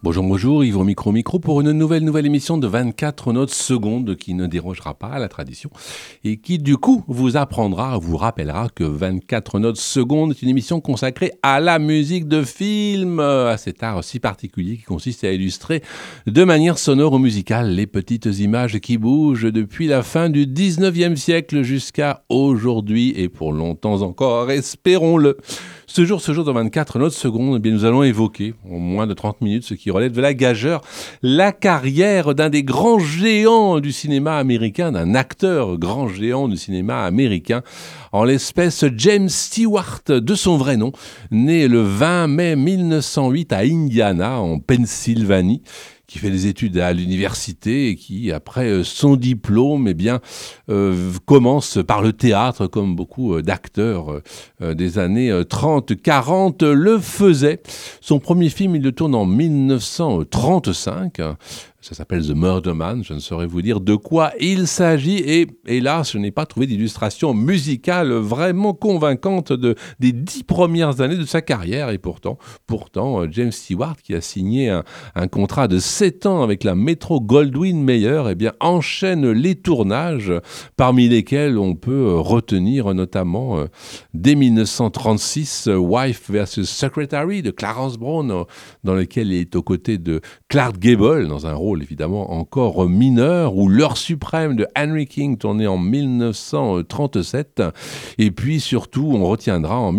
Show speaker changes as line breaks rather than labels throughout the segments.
Bonjour, bonjour, Yves au micro pour une nouvelle émission de 24 notes secondes qui ne dérogera pas à la tradition et qui du coup vous rappellera que 24 notes secondes est une émission consacrée à la musique de film, à cet art si particulier qui consiste à illustrer de manière sonore ou musicale les petites images qui bougent depuis la fin du 19e siècle jusqu'à aujourd'hui et pour longtemps encore, espérons-le. Ce jour de 24 notes secondes, eh bien, nous allons évoquer en moins de 30 minutes ce qui relève de la gageure, la carrière d'un des grands géants du cinéma américain, d'un acteur grand géant du cinéma américain, en l'espèce James Stewart, de son vrai nom, né le 20 mai 1908 à Indiana, en Pennsylvanie, qui fait des études à l'université et qui, après son diplôme, commence par le théâtre, comme beaucoup d'acteurs des années 30-40 le faisaient. Son premier film, il le tourne en 1935. Ça s'appelle The Murder Man, je ne saurais vous dire de quoi il s'agit. Et hélas, je n'ai pas trouvé d'illustration musicale vraiment convaincante des 10 premières années de sa carrière. Et pourtant James Stewart, qui a signé un contrat de 7 ans avec la Metro-Goldwyn-Mayer, enchaîne les tournages, parmi lesquels on peut retenir notamment, dès 1936, Wife vs. Secretary de Clarence Brown, dans lequel il est aux côtés de Clark Gable, dans un rôle évidemment encore mineur, ou L'heure suprême de Henry King, tourné en 1937, et puis surtout on retiendra en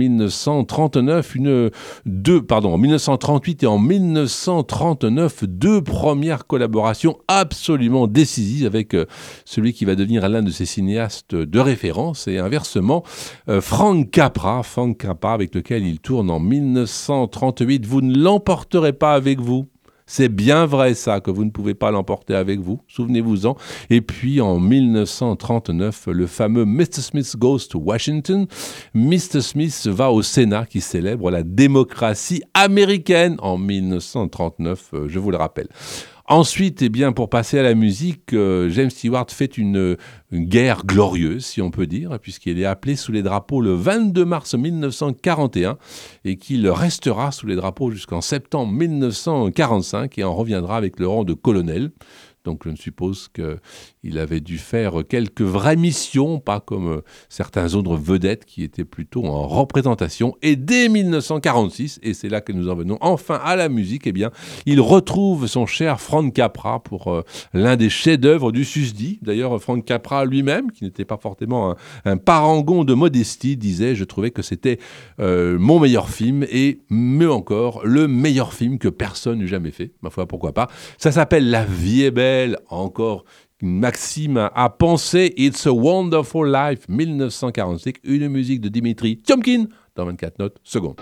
1938 et en 1939 deux premières collaborations absolument décisives avec celui qui va devenir l'un de ses cinéastes de référence, et inversement Frank Capra avec lequel il tourne en 1938. Vous ne l'emporterez pas avec vous. C'est bien vrai ça, que vous ne pouvez pas l'emporter avec vous, souvenez-vous-en. Et puis en 1939, le fameux Mr. Smith Goes to Washington. Mr. Smith va au Sénat qui célèbre la démocratie américaine en 1939, je vous le rappelle. Ensuite, pour passer à la musique, James Stewart fait une guerre glorieuse, si on peut dire, puisqu'il est appelé sous les drapeaux le 22 mars 1941 et qu'il restera sous les drapeaux jusqu'en septembre 1945 et en reviendra avec le rang de colonel. Donc je ne suppose qu'il avait dû faire quelques vraies missions, pas comme certains autres vedettes qui étaient plutôt en représentation. Et dès 1946, et c'est là que nous en venons enfin à la musique, il retrouve son cher Frank Capra pour l'un des chefs-d'œuvre du susdit. D'ailleurs, Frank Capra lui-même, qui n'était pas forcément un parangon de modestie, disait « Je trouvais que c'était mon meilleur film et mieux encore, le meilleur film que personne n'eût jamais fait. » Ma foi, pourquoi pas. Ça s'appelle « La vie est belle ». Encore une maxime à penser. It's a Wonderful Life, 1945, une musique de Dimitri Tiomkin dans 24 notes secondes.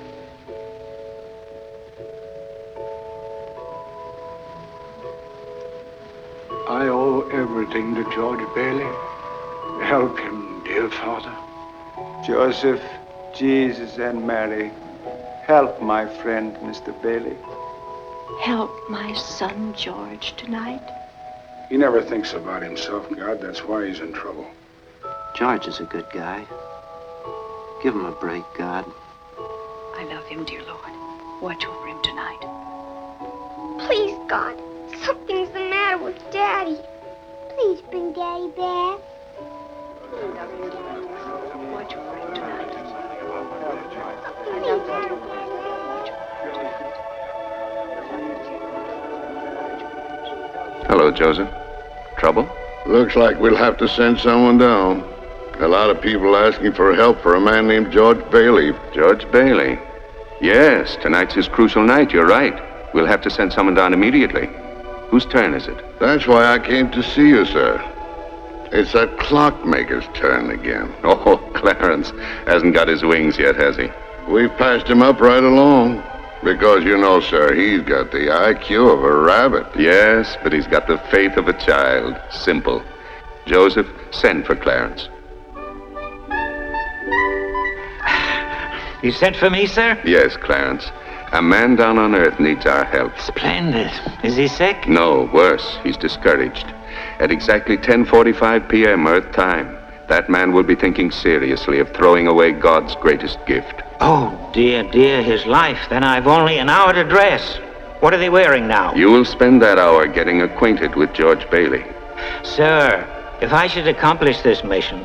I owe everything to George Bailey. Help him, dear Father.
Joseph, Jesus, and Mary, help my friend, Mr. Bailey.
Help my son George tonight.
He never thinks about himself, God. That's why he's in trouble.
George is a good guy. Give him a break, God.
I love him, dear Lord. Watch over him tonight.
Please, God, something's the matter with Daddy. Please bring Daddy back.
Watch over him tonight.
Hello, Joseph. Trouble?
Looks like we'll have to send someone down. A lot of people asking for help for a man named George Bailey.
George Bailey? Yes, tonight's his crucial night, you're right. We'll have to send someone down immediately. Whose turn is it?
That's why I came to see you, sir. It's that clockmaker's turn again.
Oh, Clarence hasn't got his wings yet, has he?
We've passed him up right along. Because, you know, sir, he's got the IQ of a rabbit.
Yes, but he's got the faith of a child. Simple. Joseph, send for Clarence.
You sent for me, sir?
Yes, Clarence. A man down on Earth needs our help.
Splendid. Is he sick?
No, worse. He's discouraged. At exactly 10:45 p.m. Earth time, that man will be thinking seriously of throwing away God's greatest gift.
Oh, dear, his life. Then I've only an hour to dress. What are they wearing now?
You will spend that hour getting acquainted with George Bailey.
Sir, if I should accomplish this mission,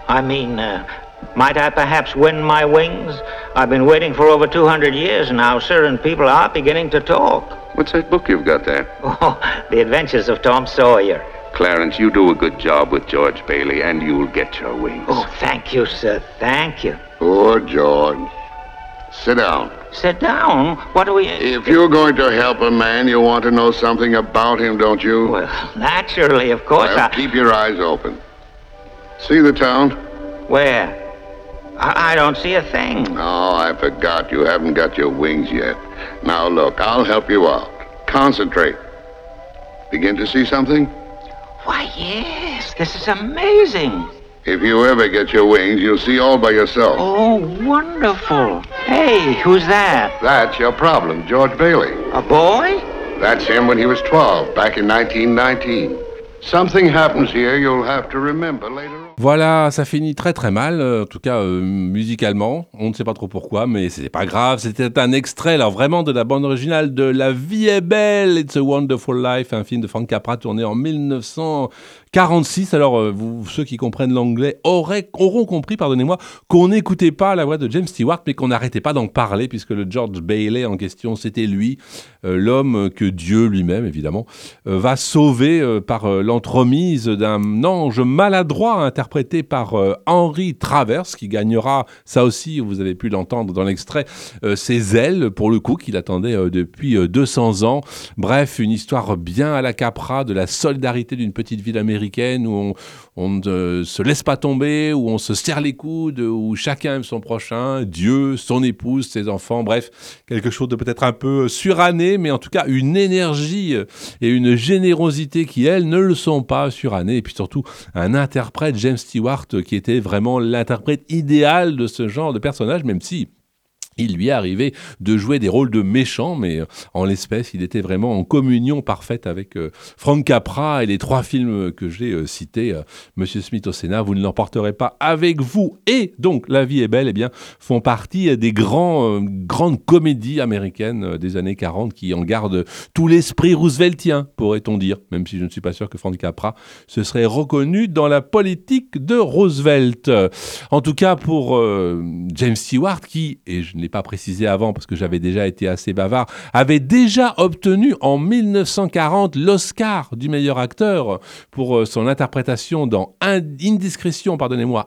might I perhaps win my wings? I've been waiting for over 200 years now, sir, and people are beginning to talk.
What's that book you've got there?
Oh, The Adventures of Tom Sawyer.
Clarence, you do a good job with George Bailey, and you'll get your wings.
Oh, thank you, sir. Thank you.
Poor George. Sit down.
Sit down? What do we...
If you're going to help a man, you want to know something about him, don't you?
Well, naturally, of course.
Well, keep your eyes open. See the town?
Where? I don't see a thing.
Oh, I forgot. You haven't got your wings yet. Now, look, I'll help you out. Concentrate. Begin to see something?
Why, yes. This is amazing.
If you ever get your wings, you'll see all by yourself.
Oh, wonderful. Hey, who's that?
That's your problem, George Bailey.
A boy?
That's him when he was 12, back in 1919. Something happens here you'll have to remember later on.
Voilà, ça finit très très mal, en tout cas musicalement, on ne sait pas trop pourquoi, mais c'est pas grave, c'était un extrait alors vraiment de la bande originale de La Vie est belle, It's a Wonderful Life, un film de Frank Capra tourné en 1946, alors ceux qui comprennent l'anglais auront compris, pardonnez-moi, qu'on n'écoutait pas la voix de James Stewart, mais qu'on n'arrêtait pas d'en parler, puisque le George Bailey en question, c'était lui, l'homme que Dieu lui-même, évidemment, va sauver par l'entremise d'un ange maladroit interprété par Henry Travers, qui gagnera, ça aussi, vous avez pu l'entendre dans l'extrait, ses ailes, pour le coup, qu'il attendait depuis 200 ans. Bref, une histoire bien à la Capra, de la solidarité d'une petite ville américaine où on ne se laisse pas tomber, où on se serre les coudes, où chacun aime son prochain, Dieu, son épouse, ses enfants, bref, quelque chose de peut-être un peu suranné, mais en tout cas une énergie et une générosité qui, elles, ne le sont pas surannées, et puis surtout un interprète, James Stewart, qui était vraiment l'interprète idéal de ce genre de personnage, même si il lui est arrivé de jouer des rôles de méchants, mais en l'espèce, il était vraiment en communion parfaite avec Frank Capra et les 3 films que j'ai cités. Monsieur Smith au Sénat, vous ne l'emporterez pas avec vous. Et donc, La Vie est belle, eh bien, font partie des grandes comédies américaines des années 40 qui en gardent tout l'esprit rooseveltien, pourrait-on dire, même si je ne suis pas sûr que Frank Capra se serait reconnu dans la politique de Roosevelt. En tout cas, pour James Stewart, qui, et je ne l'ai pas précisé avant parce que j'avais déjà été assez bavard, avait déjà obtenu en 1940 l'Oscar du meilleur acteur pour son interprétation dans Indiscrétion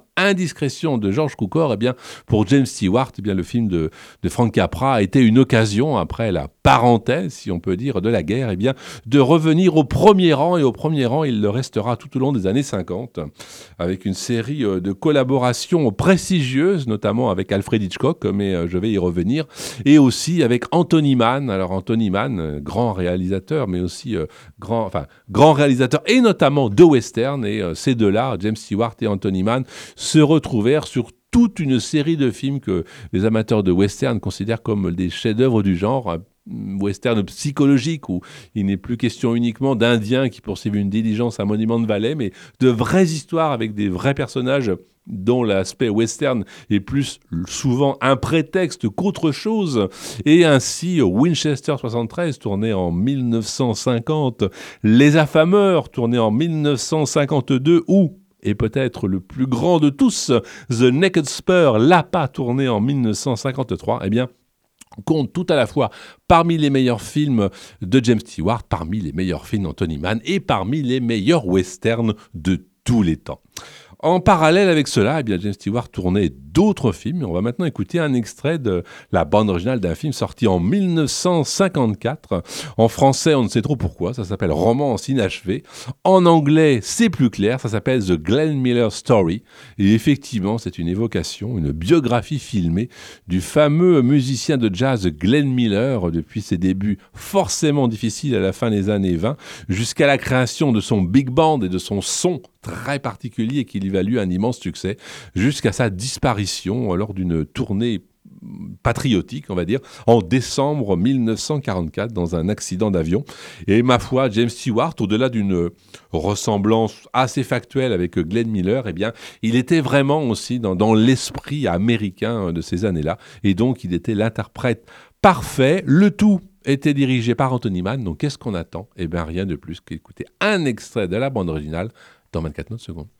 de George Cukor. Eh bien, pour James Stewart, eh bien, le film de Frank Capra a été une occasion, après la parenthèse, si on peut dire, de la guerre, eh bien, de revenir au premier rang, et au premier rang, il le restera tout au long des années 50, avec une série de collaborations prestigieuses, notamment avec Alfred Hitchcock, mais je vais y revenir, et aussi avec Anthony Mann. Alors Anthony Mann, grand réalisateur, mais aussi grand réalisateur, et notamment de western, et ces deux-là, James Stewart et Anthony Mann, se retrouvèrent sur toute une série de films que les amateurs de western considèrent comme des chefs-d'œuvre du genre, western psychologique, où il n'est plus question uniquement d'Indiens qui poursuivent une diligence à Monument Valley, mais de vraies histoires avec des vrais personnages dont l'aspect western est plus souvent un prétexte qu'autre chose. Et ainsi, Winchester 73, tourné en 1950, Les Affameurs, tourné en 1952, ou, et peut-être le plus grand de tous, The Naked Spur, l'appât, tourné en 1953, eh bien, compte tout à la fois parmi les meilleurs films de James Stewart, parmi les meilleurs films d'Anthony Mann et parmi les meilleurs westerns de tous les temps. En parallèle avec cela, eh bien, James Stewart tournait d'autres films. On va maintenant écouter un extrait de la bande originale d'un film sorti en 1954. En français, on ne sait trop pourquoi, ça s'appelle Romance inachevée. En anglais, c'est plus clair, ça s'appelle The Glenn Miller Story. Et effectivement, c'est une évocation, une biographie filmée du fameux musicien de jazz Glenn Miller, depuis ses débuts forcément difficiles à la fin des années 20, jusqu'à la création de son big band et de son son très particulier qui lui valut un immense succès, jusqu'à sa disparition lors d'une tournée patriotique, on va dire, en décembre 1944 dans un accident d'avion. Et ma foi, James Stewart, au-delà d'une ressemblance assez factuelle avec Glenn Miller, eh bien, il était vraiment aussi dans l'esprit américain de ces années-là, et donc il était l'interprète parfait, le tout était dirigé par Anthony Mann, donc qu'est-ce qu'on attend ? Eh bien rien de plus qu'écouter un extrait de la bande originale dans 24 notes secondes.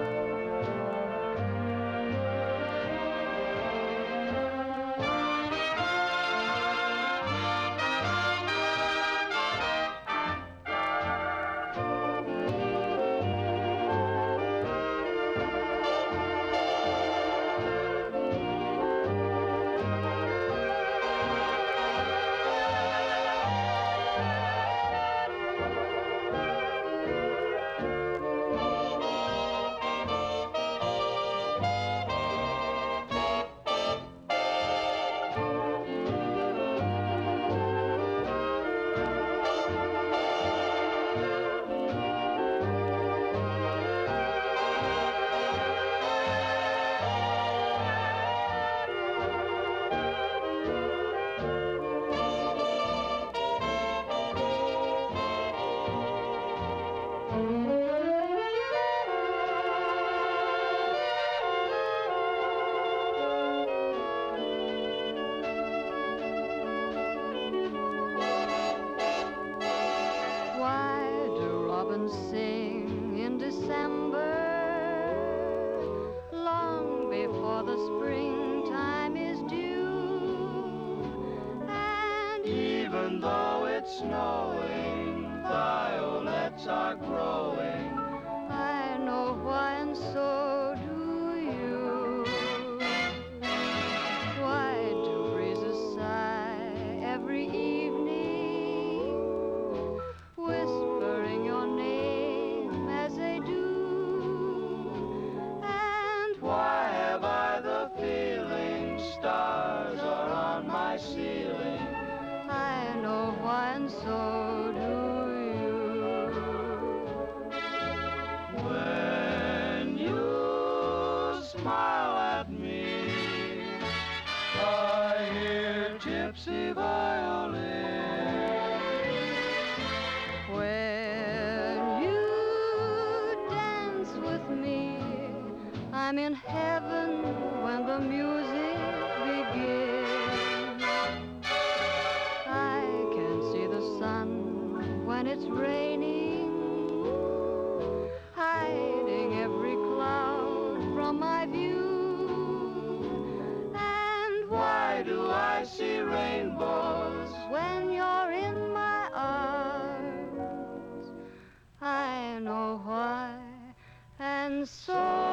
I'm in heaven when the music begins. I can see the sun when it's raining, hiding every cloud from my view. And why do I see rainbows when you're in my arms? I know why, and so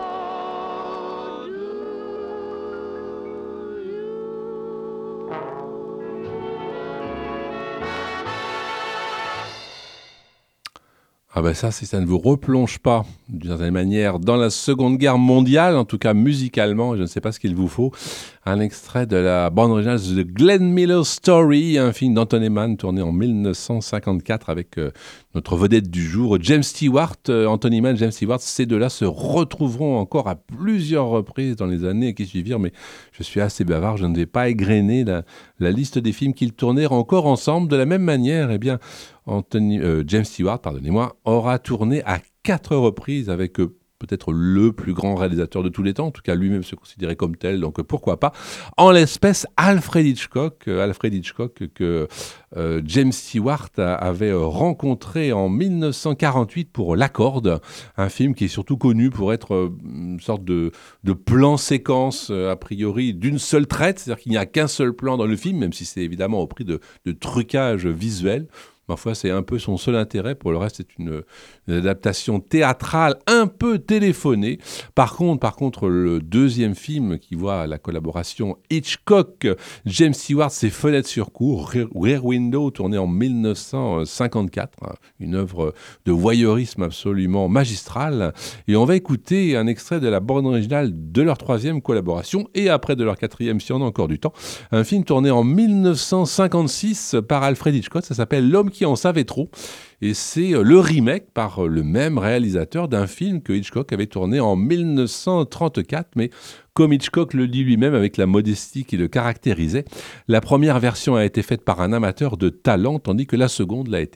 Ah ben ça, si ça ne vous replonge pas d'une certaine manière dans la Seconde Guerre mondiale, en tout cas musicalement, je ne sais pas ce qu'il vous faut, un extrait de la bande originale de Glenn Miller's Story, un film d'Anthony Mann tourné en 1954 avec notre vedette du jour, James Stewart. Anthony Mann, James Stewart, ces deux-là se retrouveront encore à plusieurs reprises dans les années qui suivirent, mais je suis assez bavard, je ne vais pas égrener la liste des films qu'ils tournèrent encore ensemble. De la même manière, eh bien, James Stewart, pardonnez-moi, aura tourné à 4 reprises avec peut-être le plus grand réalisateur de tous les temps, en tout cas lui-même se considérait comme tel, donc pourquoi pas. En l'espèce, Alfred Hitchcock que James Stewart avait rencontré en 1948 pour La Corde, un film qui est surtout connu pour être une sorte de plan séquence a priori d'une seule traite, c'est-à-dire qu'il n'y a qu'un seul plan dans le film, même si c'est évidemment au prix de trucage visuel. Ma foi, c'est un peu son seul intérêt. Pour le reste, c'est une adaptation théâtrale un peu téléphonée. Par contre, le deuxième film qui voit la collaboration Hitchcock-James Stewart, c'est Fenêtre sur cour, Rear Window, tourné en 1954. Une œuvre de voyeurisme absolument magistrale. Et on va écouter un extrait de la bande originale de leur troisième collaboration et après de leur quatrième, si on a encore du temps. Un film tourné en 1956 par Alfred Hitchcock. Ça s'appelle L'homme qui en savait trop, et c'est le remake par le même réalisateur d'un film que Hitchcock avait tourné en 1934, mais comme Hitchcock le dit lui-même avec la modestie qui le caractérisait, la première version a été faite par un amateur de talent, tandis que la seconde l'a été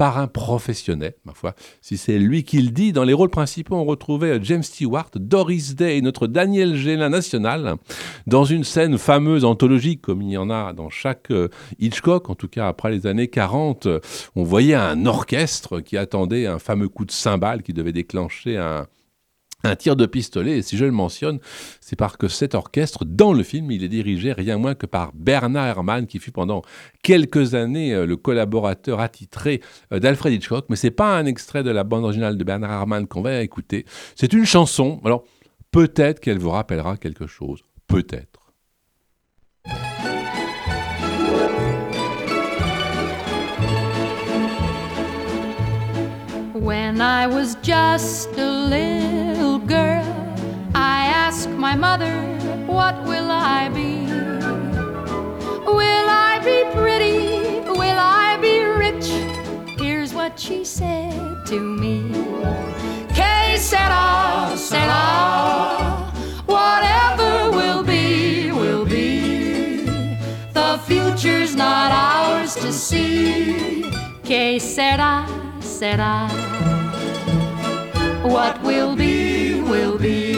par un professionnel, ma foi, si c'est lui qui le dit. Dans les rôles principaux, on retrouvait James Stewart, Doris Day et notre Daniel Gélin national, dans une scène fameuse, anthologique, comme il y en a dans chaque Hitchcock, en tout cas après les années 40, on voyait un orchestre qui attendait un fameux coup de cymbale qui devait déclencher un tir de pistolet. Et si je le mentionne, c'est parce que cet orchestre, dans le film, il est dirigé rien moins que par Bernard Herrmann, qui fut pendant quelques années le collaborateur attitré d'Alfred Hitchcock. Mais c'est pas un extrait de la bande originale de Bernard Herrmann qu'on va écouter. C'est une chanson. Alors, peut-être qu'elle vous rappellera quelque chose. Peut-être.
When I was just a little girl, I asked my mother, what will I be? Will I be pretty? Will I be rich? Here's what she said to me. Que sera, sera, whatever will be, will be. The future's not ours to see. Que sera, sera. What will be, will be.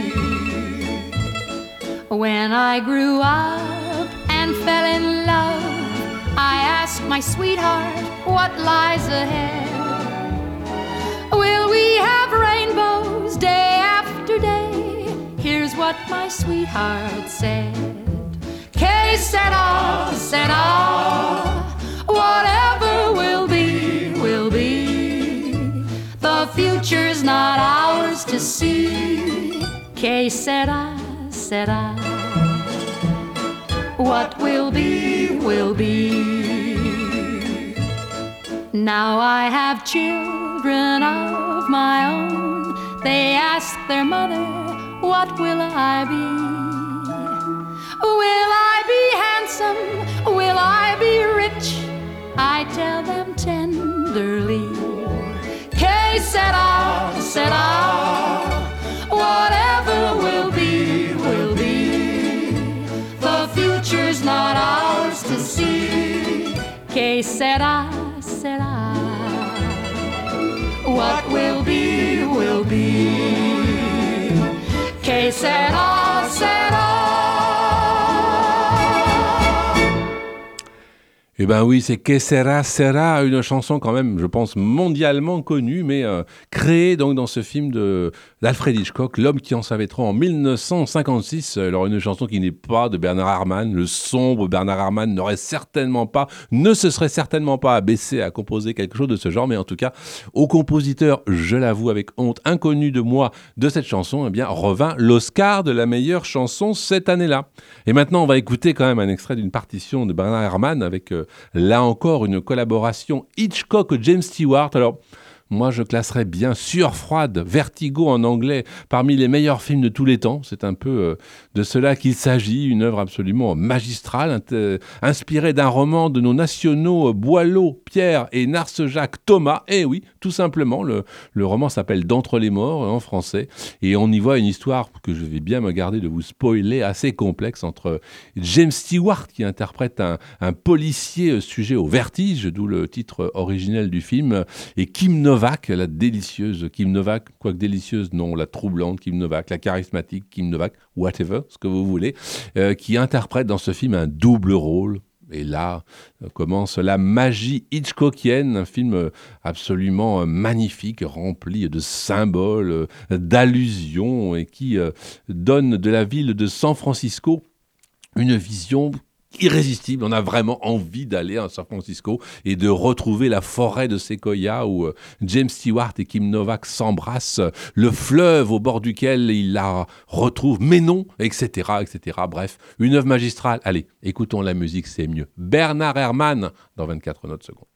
When I grew up and fell in love, I asked my sweetheart what lies ahead. Will we have rainbows day after day? Here's what my sweetheart said. Que sera, sera, whatever will be, will be. The future's not ours to see. Que sera, sera. What will be, will be. Now I have children of my own. They ask their mother, what will I be? Will I be handsome? Will I be rich? I tell them tenderly. Que sera, sera, whatever will be, will be. The future's not ours to see. Que sera, sera. What will be, will be. Que sera, sera.
Eh ben oui, c'est Que sera, sera, une chanson quand même, je pense, mondialement connue, mais créée donc dans ce film d'Alfred Hitchcock, L'homme qui en savait trop, en 1956. Alors une chanson qui n'est pas de Bernard Herrmann, le sombre Bernard Herrmann ne se serait certainement pas abaissé à composer quelque chose de ce genre, mais en tout cas, au compositeur, je l'avoue avec honte, inconnu de moi de cette chanson, eh bien, revint l'Oscar de la meilleure chanson cette année-là. Et maintenant, on va écouter quand même un extrait d'une partition de Bernard Herrmann avec là encore une collaboration Hitchcock-James Stewart. Alors, moi, je classerais bien sûr Froide, Vertigo en anglais, parmi les meilleurs films de tous les temps. C'est un peu de cela qu'il s'agit, une œuvre absolument magistrale, inspirée d'un roman de nos nationaux Boileau, Pierre et Narcejac Thomas. Et oui, tout simplement, le roman s'appelle D'entre les morts en français. Et on y voit une histoire que je vais bien me garder de vous spoiler, assez complexe, entre James Stewart, qui interprète un policier sujet au vertige, d'où le titre originel du film, et Kim Novak, la délicieuse Kim Novak, quoique délicieuse, non, la troublante Kim Novak, la charismatique Kim Novak, whatever, ce que vous voulez, qui interprète dans ce film un double rôle. Et là commence la magie hitchcockienne, un film absolument magnifique, rempli de symboles, d'allusions, et qui donne de la ville de San Francisco une vision irrésistible. On a vraiment envie d'aller à San Francisco et de retrouver la forêt de séquoia où James Stewart et Kim Novak s'embrassent, le fleuve au bord duquel ils la retrouvent, mais non, etc., etc. Bref, une œuvre magistrale. Allez, écoutons la musique, c'est mieux. Bernard Herrmann dans 24 notes secondes.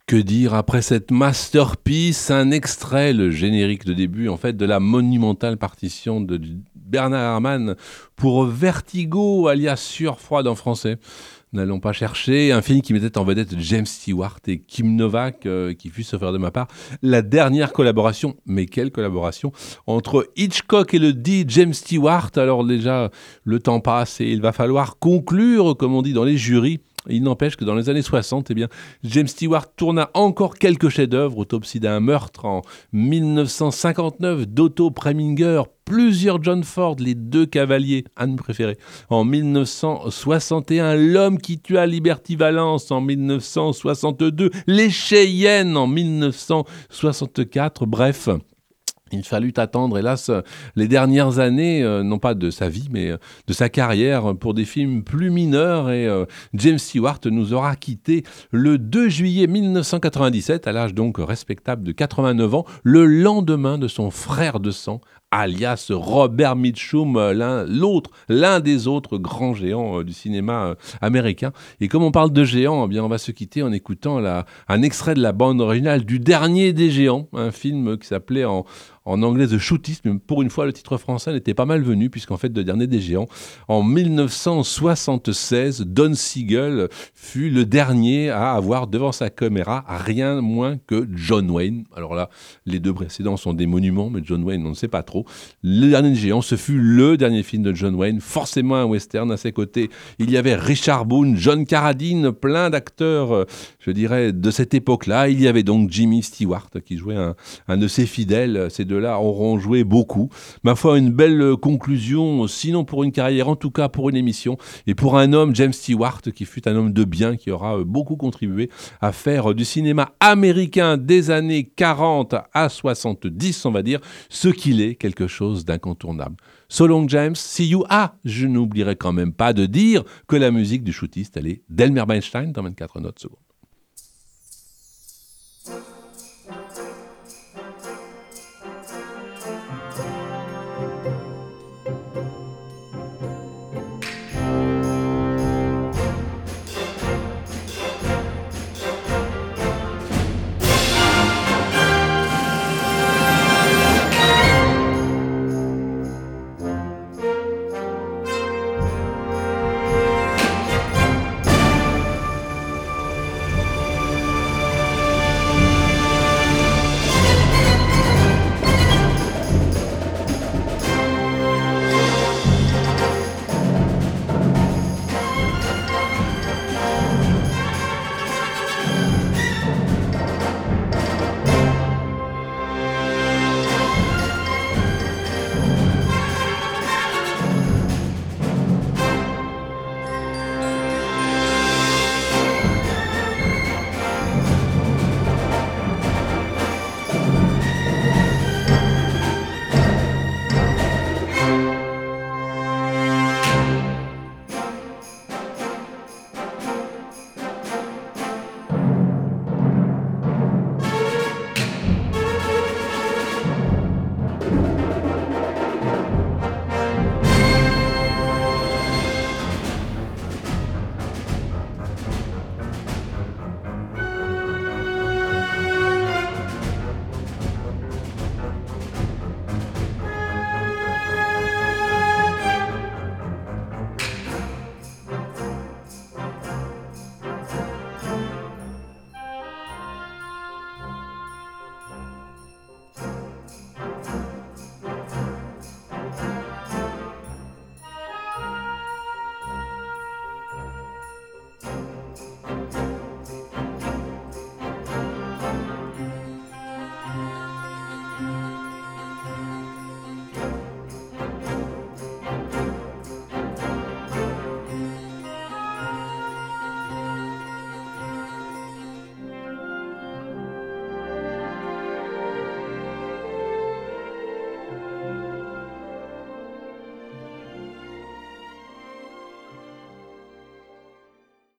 Que dire après cette masterpiece, un extrait, le générique de début en fait de la monumentale partition de Bernard Herrmann pour Vertigo, alias Sueur froide en français. N'allons pas chercher, un film qui mettait en vedette James Stewart et Kim Novak, qui fut, sauf erreur de ma part, la dernière collaboration, mais quelle collaboration, entre Hitchcock et le dit James Stewart. Alors déjà, le temps passe et il va falloir conclure, comme on dit dans les jurys. Il n'empêche que dans les années 60, James Stewart tourna encore quelques chefs-d'œuvre, Autopsie d'un meurtre en 1959, d'Otto Preminger, plusieurs John Ford, Les Deux Cavaliers, un de mes préférés, en 1961, L'homme qui tua Liberty Valance en 1962, Les Cheyennes en 1964, bref. Il fallut attendre, hélas, les dernières années, non pas de sa vie, mais de sa carrière, pour des films plus mineurs. Et James Stewart nous aura quittés le 2 juillet 1997, à l'âge donc respectable de 89 ans, le lendemain de son frère de sang, alias Robert Mitchum, l'un des autres grands géants du cinéma américain. Et comme on parle de géants, on va se quitter en écoutant un extrait de la bande originale du Dernier des Géants, un film qui s'appelait en anglais The Shootist, mais pour une fois le titre français n'était pas mal venu, puisqu'en fait, Le Dernier des Géants, en 1976, Don Siegel fut le dernier à avoir devant sa caméra rien moins que John Wayne. Alors là, les deux précédents sont des monuments, mais John Wayne, on ne sait pas trop. Le Dernier des Géants, ce fut le dernier film de John Wayne, forcément un western. À ses côtés, il y avait Richard Boone, John Carradine, plein d'acteurs, je dirais, de cette époque-là. Il y avait donc Jimmy Stewart qui jouait un de ses fidèles. Ces deux-là auront joué beaucoup. Ma foi, une belle conclusion, sinon pour une carrière, en tout cas pour une émission. Et pour un homme, James Stewart, qui fut un homme de bien, qui aura beaucoup contribué à faire du cinéma américain des années 40 à 70, on va dire, ce qu'il est, quelque chose d'incontournable. So long, James, see you. Ah, je n'oublierai quand même pas de dire que la musique du shootiste, elle est d'Elmer Bernstein dans 24 notes secondes.